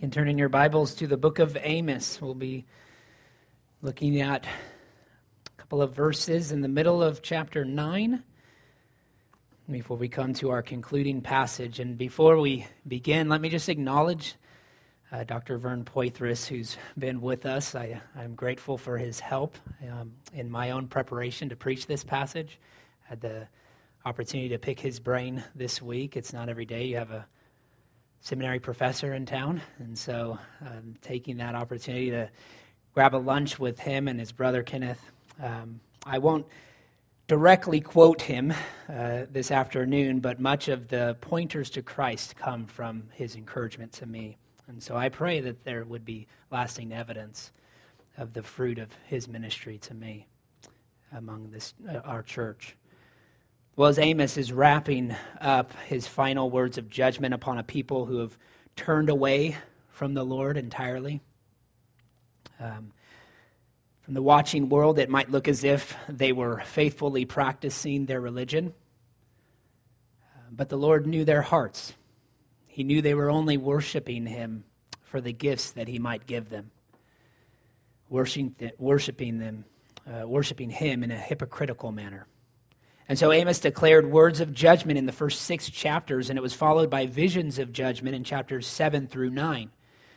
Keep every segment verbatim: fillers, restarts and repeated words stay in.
can turn in your Bibles to the book of Amos. We'll be looking at a couple of verses in the middle of chapter nine before we come to our concluding passage. And before we begin, let me just acknowledge uh, Doctor Vern Poitras, who's been with us. I, I'm grateful for his help um, in my own preparation to preach this passage. I had the opportunity to pick his brain this week. It's not every day you have a seminary professor in town, and so I'm taking that opportunity to grab a lunch with him and his brother Kenneth. Um, I won't directly quote him uh, this afternoon, but much of the pointers to Christ come from his encouragement to me. And so I pray that there would be lasting evidence of the fruit of his ministry to me among this uh, our church. Well, as Amos is wrapping up his final words of judgment upon a people who have turned away from the Lord entirely, um, from the watching world, it might look as if they were faithfully practicing their religion. Uh, but the Lord knew their hearts. He knew they were only worshiping him for the gifts that he might give them, worshiping, th- worshiping them, uh, worshiping him in a hypocritical manner. And so Amos declared words of judgment in the first six chapters, and it was followed by visions of judgment in chapters seven through nine.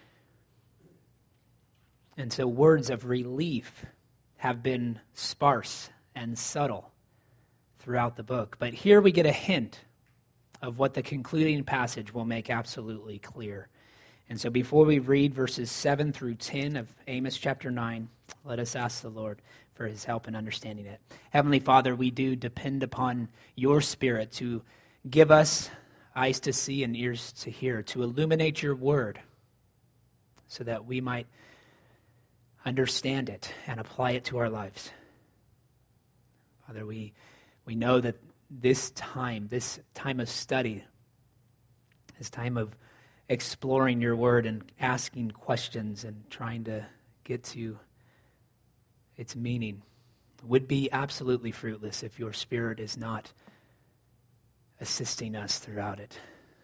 And so words of relief have been sparse and subtle throughout the book. But here we get a hint of what the concluding passage will make absolutely clear. And so before we read verses seven through ten of Amos chapter nine, let us ask the Lord for his help in understanding it. Heavenly Father, we do depend upon your Spirit to give us eyes to see and ears to hear, to illuminate your word so that we might understand it and apply it to our lives. Father, we we know that this time, this time of study, this time of exploring your word and asking questions and trying to get to its meaning would be absolutely fruitless if your Spirit is not assisting us throughout it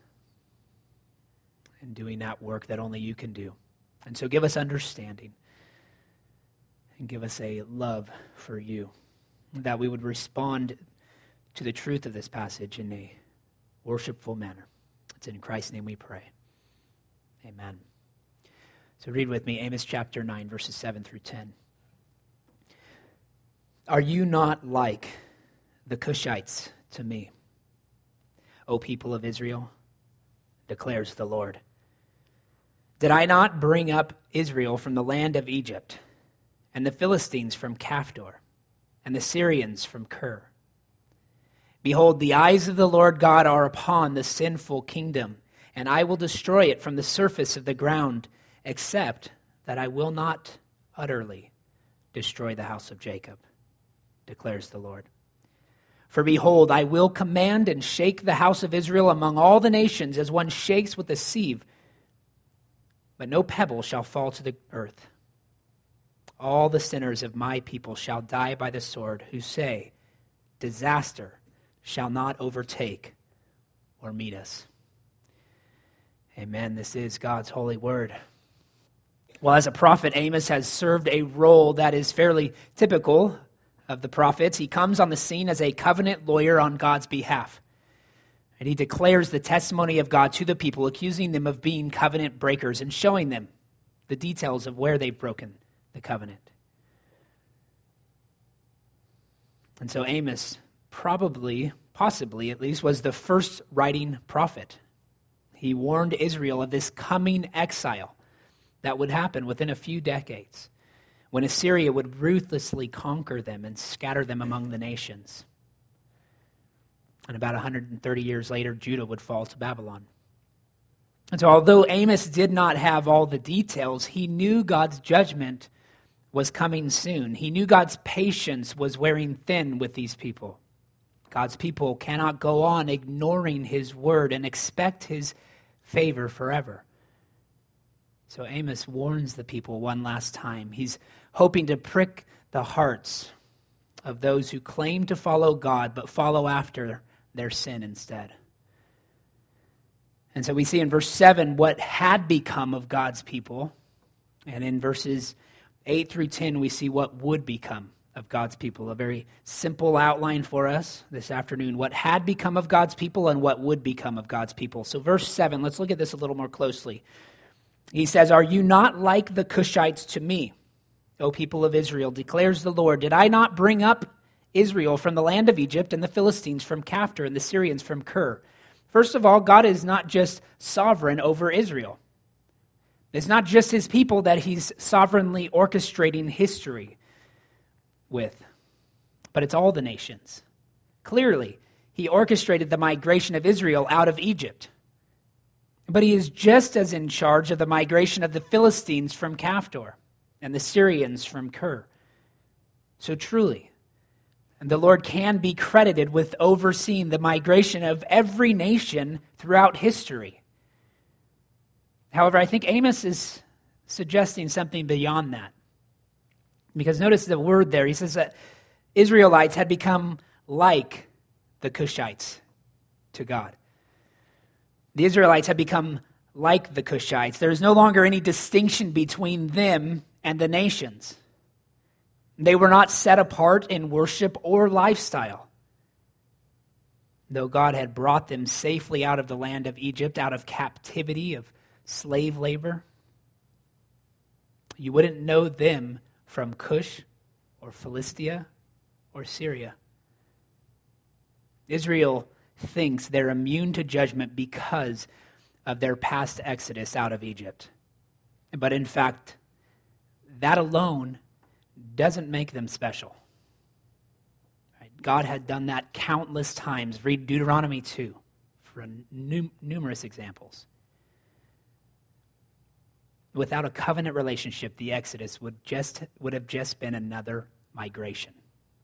and doing that work that only you can do. And so give us understanding and give us a love for you, that we would respond to the truth of this passage in a worshipful manner. It's in Christ's name we pray. Amen. So read with me Amos chapter nine, verses seven through ten. Are you not like the Cushites to me, O people of Israel? Declares the Lord. Did I not bring up Israel from the land of Egypt, and the Philistines from Caphtor, and the Syrians from Kir? Behold, the eyes of the Lord God are upon the sinful kingdom, and I will destroy it from the surface of the ground, except that I will not utterly destroy the house of Jacob, declares the Lord. For behold, I will command and shake the house of Israel among all the nations as one shakes with a sieve, but no pebble shall fall to the earth. All the sinners of my people shall die by the sword, who say, disaster shall not overtake or meet us. Amen. This is God's holy word. Well, as a prophet, Amos has served a role that is fairly typical of the prophets. He comes on the scene as a covenant lawyer on God's behalf. And he declares the testimony of God to the people, accusing them of being covenant breakers and showing them the details of where they've broken the covenant. And so Amos probably, possibly at least, was the first writing prophet. He warned Israel of this coming exile that would happen within a few decades, when Assyria would ruthlessly conquer them and scatter them among the nations. And about one hundred thirty years later, Judah would fall to Babylon. And so although Amos did not have all the details, he knew God's judgment was coming soon. He knew God's patience was wearing thin with these people. God's people cannot go on ignoring his word and expect his favor forever. So Amos warns the people one last time. He's hoping to prick the hearts of those who claim to follow God but follow after their sin instead. And so we see in verse seven what had become of God's people. And in verses eight through ten, we see what would become of God's people. A very simple outline for us this afternoon. What had become of God's people and what would become of God's people. So verse seven, let's look at this a little more closely. He says, "Are you not like the Cushites to me, O people of Israel, declares the Lord? Did I not bring up Israel from the land of Egypt and the Philistines from Caphtor and the Syrians from Kir?" First of all, God is not just sovereign over Israel. It's not just his people that he's sovereignly orchestrating history with, but it's all the nations. Clearly, he orchestrated the migration of Israel out of Egypt. But he is just as in charge of the migration of the Philistines from Caphtor and the Syrians from Kir. So truly, and the Lord can be credited with overseeing the migration of every nation throughout history. However, I think Amos is suggesting something beyond that. Because notice the word there. He says that Israelites had become like the Cushites to God. The Israelites had become like the Cushites. There is no longer any distinction between them and the nations. They were not set apart in worship or lifestyle. Though God had brought them safely out of the land of Egypt, out of captivity of slave labor, you wouldn't know them from Cush or Philistia or Syria. Israel thinks they're immune to judgment because of their past exodus out of Egypt. But in fact, that alone doesn't make them special. Right? God had done that countless times. Read Deuteronomy two for num- numerous examples. Without a covenant relationship, the Exodus would just would have just been another migration.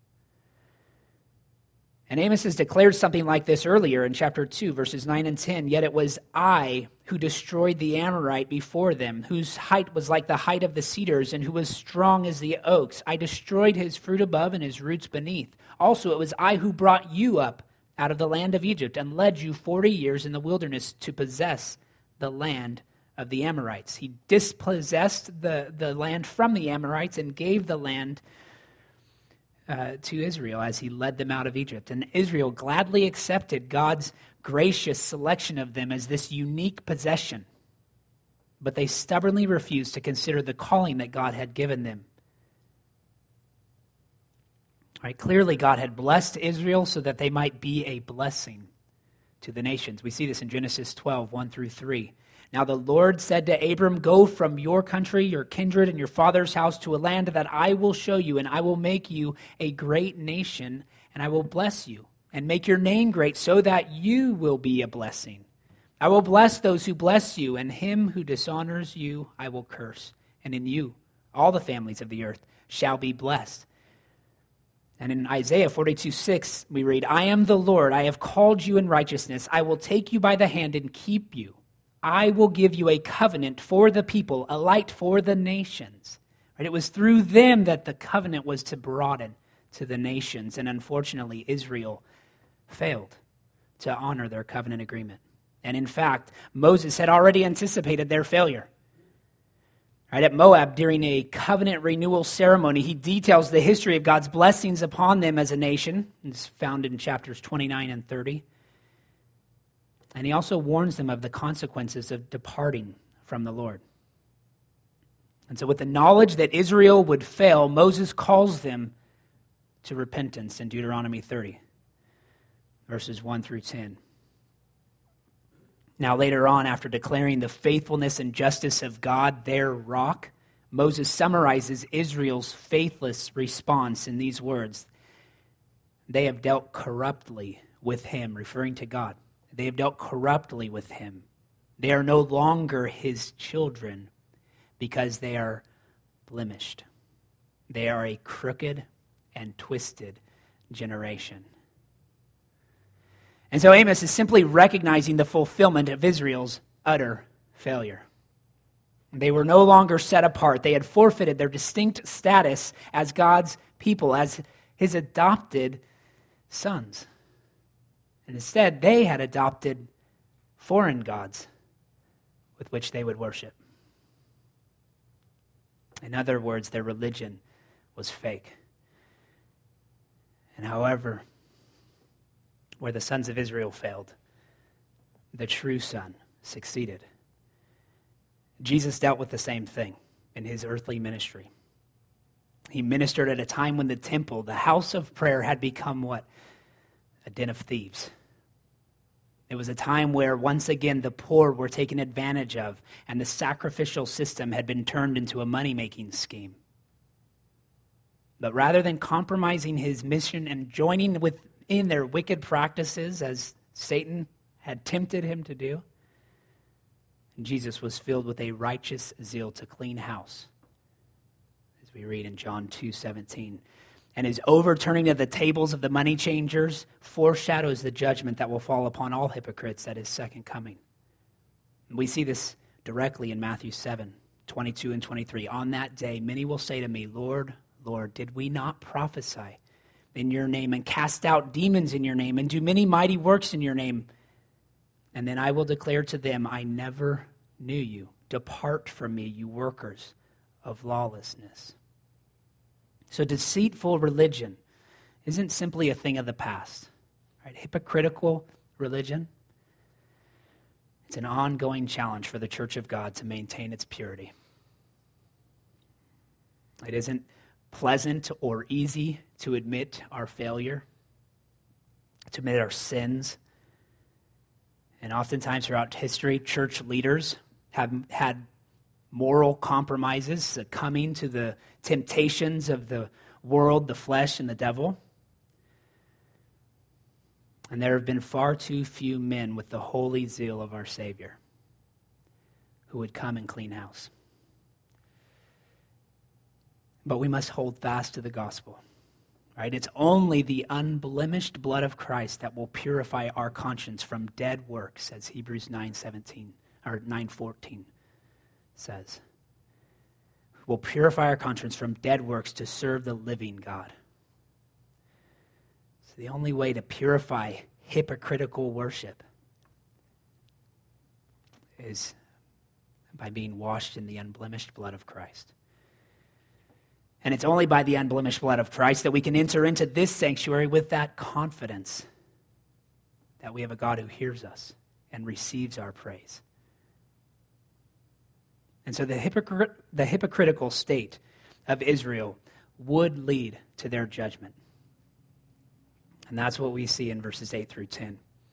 And Amos has declared something like this earlier in chapter two, verses nine and ten. "Yet it was I who destroyed the Amorite before them, whose height was like the height of the cedars, and who was strong as the oaks. I destroyed his fruit above and his roots beneath. Also it was I who brought you up out of the land of Egypt and led you forty years in the wilderness to possess the land of the Amorites." He dispossessed the, the land from the Amorites and gave the land Uh, to Israel as he led them out of Egypt. And Israel gladly accepted God's gracious selection of them as this unique possession. But they stubbornly refused to consider the calling that God had given them. Right, clearly God had blessed Israel so that they might be a blessing to the nations. We see this in Genesis twelve, one through three. "Now the Lord said to Abram, go from your country, your kindred, and your father's house to a land that I will show you, and I will make you a great nation, and I will bless you, and make your name great, so that you will be a blessing. I will bless those who bless you, and him who dishonors you I will curse. And in you all the families of the earth shall be blessed." And in Isaiah forty-two, six, we read, "I am the Lord, I have called you in righteousness. I will take you by the hand and keep you. I will give you a covenant for the people, a light for the nations." Right? It was through them that the covenant was to broaden to the nations. And unfortunately, Israel failed to honor their covenant agreement. And in fact, Moses had already anticipated their failure. Right? At Moab, during a covenant renewal ceremony, he details the history of God's blessings upon them as a nation. It's found in chapters twenty-nine and thirty. And he also warns them of the consequences of departing from the Lord. And so with the knowledge that Israel would fail, Moses calls them to repentance in Deuteronomy thirty, verses one through ten. Now later on, after declaring the faithfulness and justice of God, their rock, Moses summarizes Israel's faithless response in these words: "They have dealt corruptly with him," referring to God. They have dealt corruptly with him. They are no longer his children because they are blemished. They are a crooked and twisted generation. And so Amos is simply recognizing the fulfillment of Israel's utter failure. They were no longer set apart. They had forfeited their distinct status as God's people, as his adopted sons. And instead, they had adopted foreign gods with which they would worship. In other words, their religion was fake. And however, where the sons of Israel failed, the true son succeeded. Jesus dealt with the same thing in his earthly ministry. He ministered at a time when the temple, the house of prayer, had become what? A den of thieves. It was a time where, once again, the poor were taken advantage of, and the sacrificial system had been turned into a money-making scheme. But rather than compromising his mission and joining within their wicked practices, as Satan had tempted him to do, Jesus was filled with a righteous zeal to clean house, as we read in John two seventeen. And his overturning of the tables of the money changers foreshadows the judgment that will fall upon all hypocrites at his second coming. We see this directly in Matthew seven twenty-two and twenty-three. On that day, many will say to me, Lord, Lord, did we not prophesy in your name and cast out demons in your name and do many mighty works in your name? And then I will declare to them, I never knew you. Depart from me, you workers of lawlessness. So deceitful religion isn't simply a thing of the past. Right? Hypocritical religion, it's an ongoing challenge for the church of God to maintain its purity. It isn't pleasant or easy to admit our failure, to admit our sins. And oftentimes throughout history, church leaders have had moral compromises, succumbing to the temptations of the world, the flesh, and the devil. And there have been far too few men with the holy zeal of our Savior who would come and clean house. But we must hold fast to the gospel. Right? It's only the unblemished blood of Christ that will purify our conscience from dead works, as Hebrews nine seventeen or nine fourteen says. Will purify our conscience from dead works to serve the living God. So the only way to purify hypocritical worship is by being washed in the unblemished blood of Christ. And it's only by the unblemished blood of Christ that we can enter into this sanctuary with that confidence that we have a God who hears us and receives our praise. And so the, hypocrit- the hypocritical state of Israel would lead to their judgment. And that's what we see in verses eight through ten.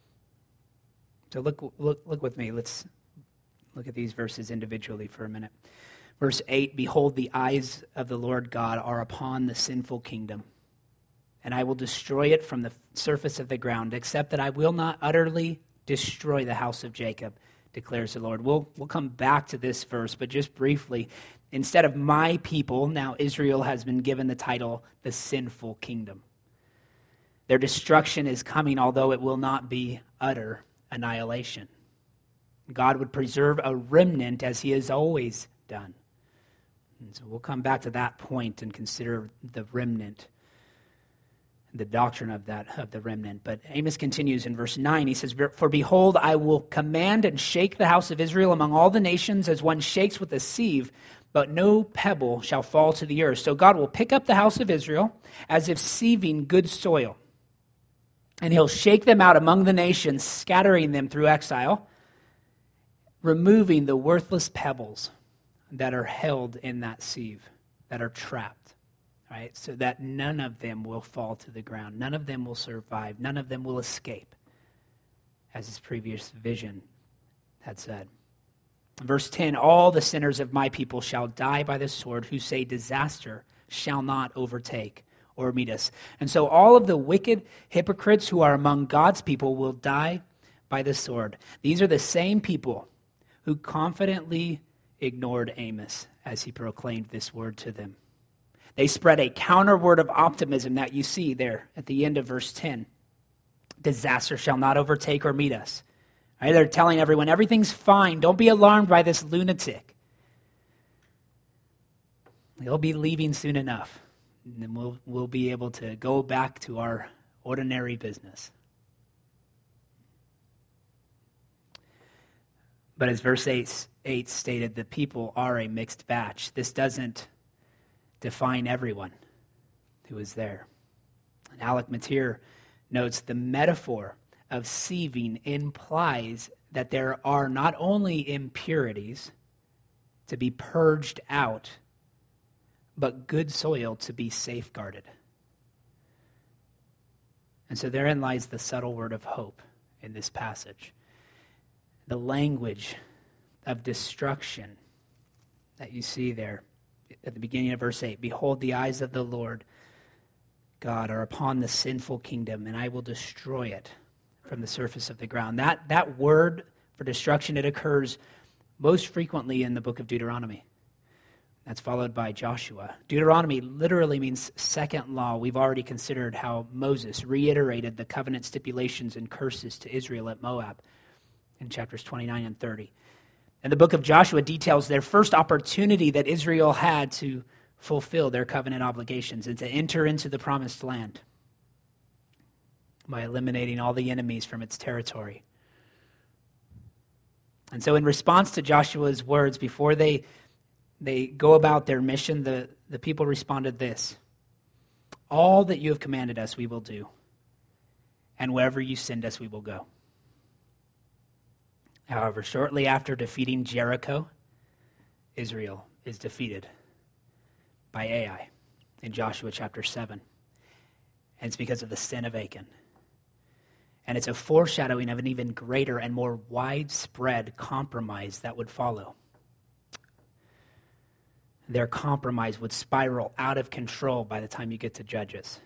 So look, look, look with me. Let's look at these verses individually for a minute. Verse eight, behold, the eyes of the Lord God are upon the sinful kingdom, and I will destroy it from the surface of the ground, except that I will not utterly destroy the house of Jacob, declares the Lord. We'll, we'll come back to this verse, but just briefly, instead of my people, now Israel has been given the title, the sinful kingdom. Their destruction is coming, although it will not be utter annihilation. God would preserve a remnant as he has always done. And so we'll come back to that point and consider the remnant, the doctrine of that, of the remnant. But Amos continues in verse nine. He says, for behold, I will command and shake the house of Israel among all the nations as one shakes with a sieve, but no pebble shall fall to the earth. So God will pick up the house of Israel as if sieving good soil. And he'll shake them out among the nations, scattering them through exile, removing the worthless pebbles that are held in that sieve, that are trapped, right? So that none of them will fall to the ground. None of them will survive. None of them will escape, as his previous vision had said. Verse ten, all the sinners of my people shall die by the sword, who say disaster shall not overtake or meet us. And so all of the wicked hypocrites who are among God's people will die by the sword. These are the same people who confidently ignored Amos as he proclaimed this word to them. They spread a counter word of optimism that you see there at the end of verse ten. Disaster shall not overtake or meet us. Right? They're telling everyone, everything's fine. Don't be alarmed by this lunatic. He'll be leaving soon enough. And then we'll, we'll be able to go back to our ordinary business. But as verse eight, eight stated, the people are a mixed batch. This doesn't define everyone who is there. And Alec Matier notes the metaphor of sieving implies that there are not only impurities to be purged out, but good soil to be safeguarded. And so therein lies the subtle word of hope in this passage. The language of destruction that you see there at the beginning of verse eight. Behold, the eyes of the Lord God are upon the sinful kingdom, and I will destroy it from the surface of the ground. That, that word for destruction, it occurs most frequently in the book of Deuteronomy. That's followed by Joshua. Deuteronomy literally means second law. We've already considered how Moses reiterated the covenant stipulations and curses to Israel at Moab in chapters twenty-nine and thirty. And the book of Joshua details their first opportunity that Israel had to fulfill their covenant obligations and to enter into the promised land by eliminating all the enemies from its territory. And so in response to Joshua's words, before they, they go about their mission, the, the people responded this: all that you have commanded us we will do, and wherever you send us we will go. However, shortly after defeating Jericho, Israel is defeated by Ai in Joshua chapter seven. And it's because of the sin of Achan. And it's a foreshadowing of an even greater and more widespread compromise that would follow. Their compromise would spiral out of control by the time you get to Judges.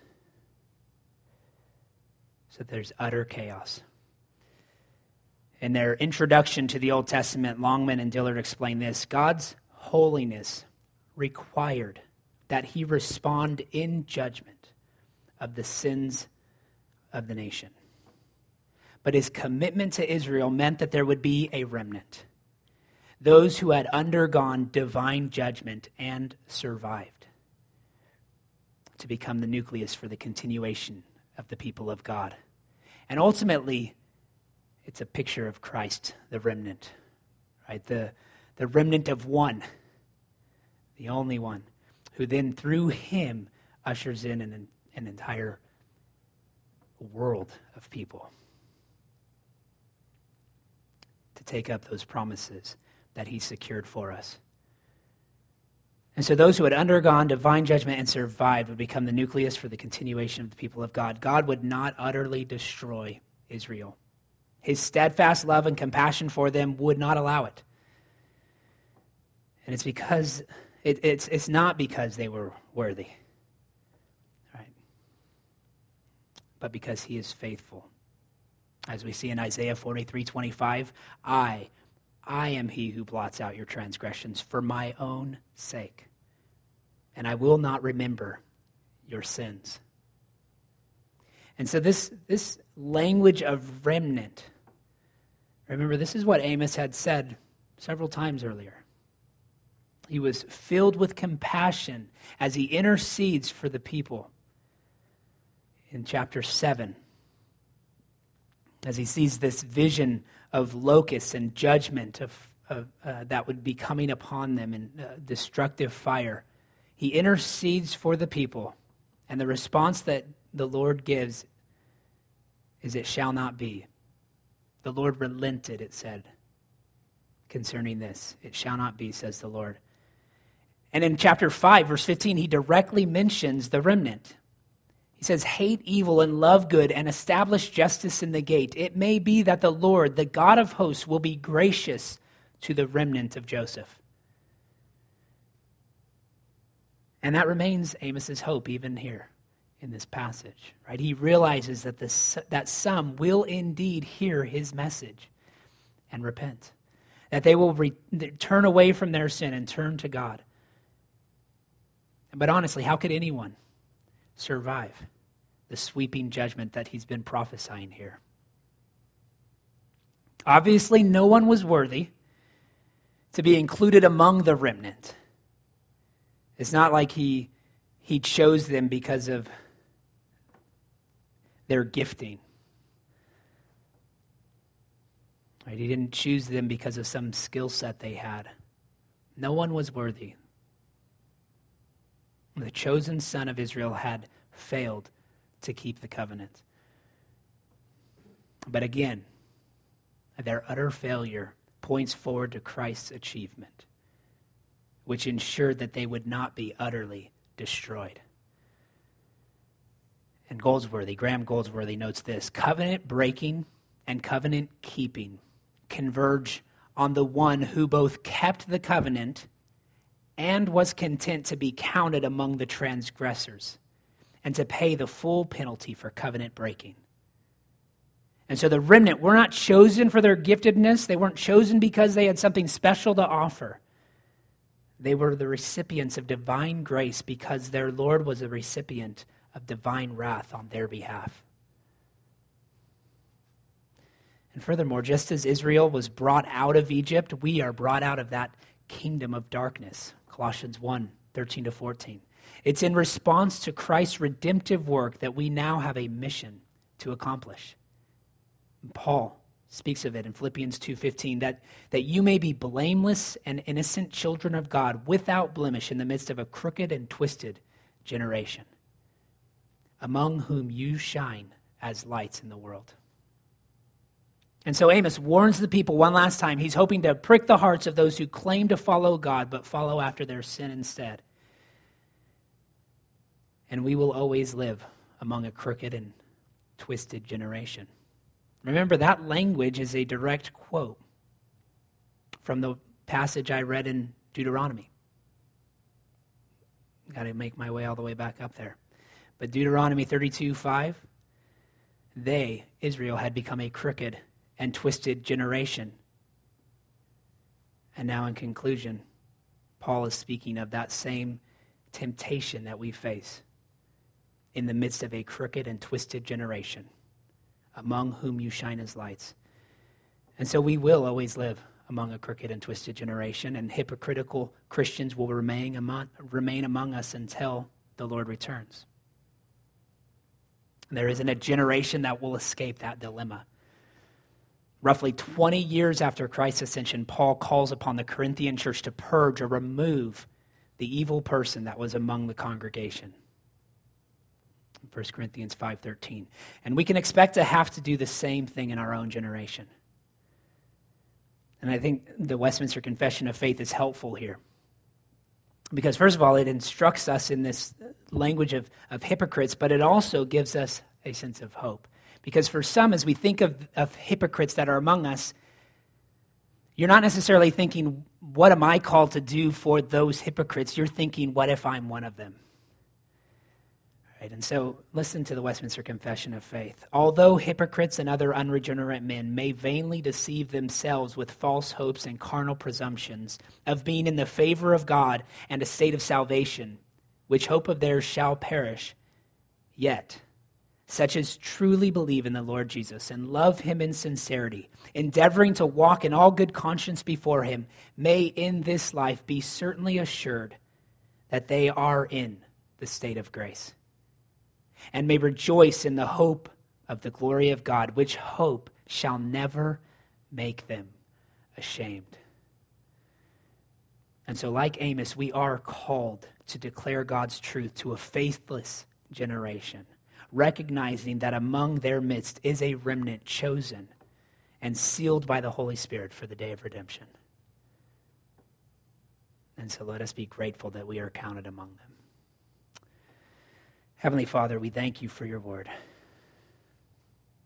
So there's utter chaos. In their introduction to the Old Testament, Longman and Dillard explain this: God's holiness required that he respond in judgment of the sins of the nation. But his commitment to Israel meant that there would be a remnant, those who had undergone divine judgment and survived, to become the nucleus for the continuation of the people of God. And ultimately, it's a picture of Christ, the remnant, right? The, the remnant of one, the only one, who then through him ushers in an, an entire world of people to take up those promises that he secured for us. And so those who had undergone divine judgment and survived would become the nucleus for the continuation of the people of God. God would not utterly destroy Israel. His steadfast love and compassion for them would not allow it. And it's because, it, it's, it's not because they were worthy, right? But because he is faithful. As we see in Isaiah forty-three twenty-five, I, I am he who blots out your transgressions for my own sake, and I will not remember your sins. And so this, this language of remnant, remember, this is what Amos had said several times earlier. He was filled with compassion as he intercedes for the people in chapter seven, as he sees this vision of locusts and judgment of, of uh, that would be coming upon them in uh, destructive fire. He intercedes for the people, and the response that the Lord gives is, it shall not be. The Lord relented, it said, concerning this. It shall not be, says the Lord. And in chapter five, verse fifteen, he directly mentions the remnant. He says, hate evil and love good and establish justice in the gate. It may be that the Lord, the God of hosts, will be gracious to the remnant of Joseph. And that remains Amos's hope even here in this passage, right? He realizes that this, that some will indeed hear his message and repent, that they will re- turn away from their sin and turn to God. But honestly, how could anyone survive the sweeping judgment that he's been prophesying here? Obviously, no one was worthy to be included among the remnant. It's not like he, he chose them because of their gifting. Right? He didn't choose them because of some skill set they had. No one was worthy. The chosen son of Israel had failed to keep the covenant. But again, their utter failure points forward to Christ's achievement, which ensured that they would not be utterly destroyed. And Goldsworthy, Graham Goldsworthy notes this: covenant breaking and covenant keeping converge on the one who both kept the covenant and was content to be counted among the transgressors and to pay the full penalty for covenant breaking. And so the remnant were not chosen for their giftedness. They weren't chosen because they had something special to offer. They were the recipients of divine grace because their Lord was a recipient of divine wrath on their behalf. And furthermore, just as Israel was brought out of Egypt, we are brought out of that kingdom of darkness. Colossians one, thirteen to fourteen. It's in response to Christ's redemptive work that we now have a mission to accomplish. Paul speaks of it in Philippians two fifteen, that, that you may be blameless and innocent children of God without blemish in the midst of a crooked and twisted generation, among whom you shine as lights in the world. And so Amos warns the people one last time. He's hoping to prick the hearts of those who claim to follow God but follow after their sin instead. And we will always live among a crooked and twisted generation. Remember, that language is a direct quote from the passage I read in Deuteronomy. Got to make my way all the way back up there. But Deuteronomy thirty-two five, they, Israel, had become a crooked and twisted generation. And now in conclusion, Paul is speaking of that same temptation that we face in the midst of a crooked and twisted generation, among whom you shine as lights. And so we will always live among a crooked and twisted generation, and hypocritical Christians will remain among, remain among us until the Lord returns. There isn't a generation that will escape that dilemma. Roughly twenty years after Christ's ascension, Paul calls upon the Corinthian church to purge or remove the evil person that was among the congregation. First Corinthians five thirteen. And we can expect to have to do the same thing in our own generation. And I think the Westminster Confession of Faith is helpful here. Because first of all, it instructs us in this language of, of hypocrites, but it also gives us a sense of hope. Because for some, as we think of, of hypocrites that are among us, you're not necessarily thinking, what am I called to do for those hypocrites? You're thinking, what if I'm one of them? Right, and so listen to the Westminster Confession of Faith. Although hypocrites and other unregenerate men may vainly deceive themselves with false hopes and carnal presumptions of being in the favor of God and a state of salvation, which hope of theirs shall perish, yet such as truly believe in the Lord Jesus and love him in sincerity, endeavoring to walk in all good conscience before him, may in this life be certainly assured that they are in the state of grace, and may rejoice in the hope of the glory of God, which hope shall never make them ashamed. And so, like Amos, we are called to declare God's truth to a faithless generation, recognizing that among their midst is a remnant chosen and sealed by the Holy Spirit for the day of redemption. And so let us be grateful that we are counted among them. Heavenly Father, we thank you for your word.